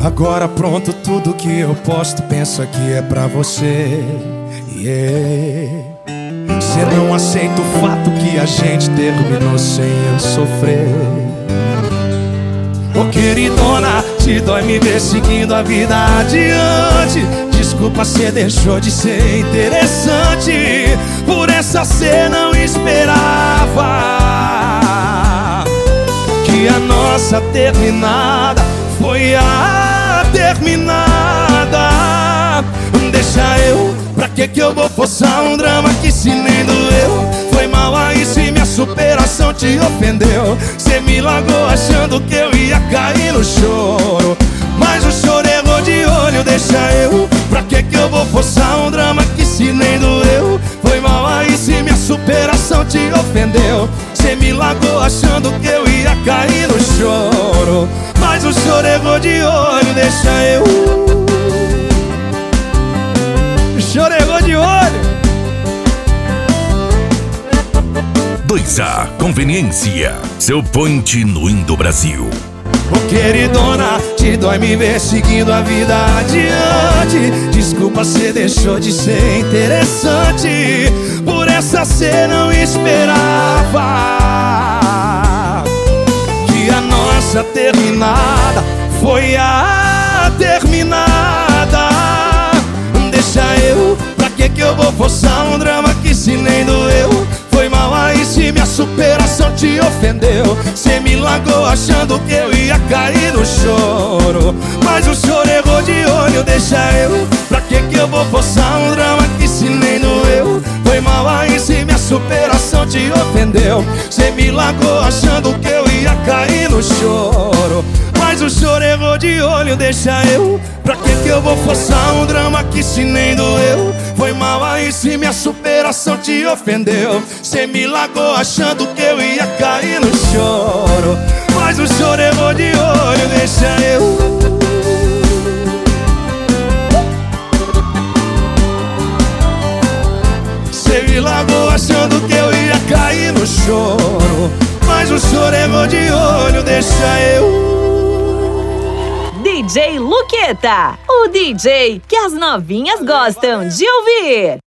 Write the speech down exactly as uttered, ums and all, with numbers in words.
Agora pronto, tudo que eu posto pensa que é pra você. Yeah. Cê não aceita o fato que a gente terminou sem eu sofrer. Ô queridona, te dói me ver seguindo a vida adiante. Desculpa, cê deixou de ser interessante. Por essa cê não esperava que a nossa terminada foi a terminada. Deixa eu, pra que que eu vou forçar um drama que se nem doeu? Foi mal aí se minha superação te ofendeu. Cê me largou achando que eu ia cair no choro, mas o choro errou de olho. Deixa eu, pra que que eu vou forçar um drama que se nem doeu? Foi mal aí se minha superação te ofendeu. Cê me largou achando que eu ia cair no choro, mas o choro errou de olho. Deixa eu, o choro errou de olho. dois A Conveniência, seu point no Indo Brasil. Ô queridona, te dói me ver seguindo a vida adiante. Desculpa, cê deixou de ser interessante. Por essa cê não esperava que a nossa terminada foi a terminada. Deixa eu, pra que que eu vou forçar um drama que se nem doeu? Foi mal aí se minha superação te ofendeu. Cê me largou achando que eu ia cair no choro, mas o choro errou de olho. Deixa eu, pra que que eu vou forçar um drama que se nem doeu? Foi mal aí se minha superação te ofendeu. Cê me largou achando que eu ia cair no choro, mas o choro errou de olho. Deixa eu, pra que que eu vou forçar um drama que se nem doeu? Foi mal aí se minha superação te ofendeu. Cê me largou achando que eu ia cair no choro, mas o choro errou de olho. Deixa eu, cê me largou achando que eu ia cair no choro, mas o choro errou de olho. Deixa eu. D J Luqueta, o D J que as novinhas gostam de ouvir.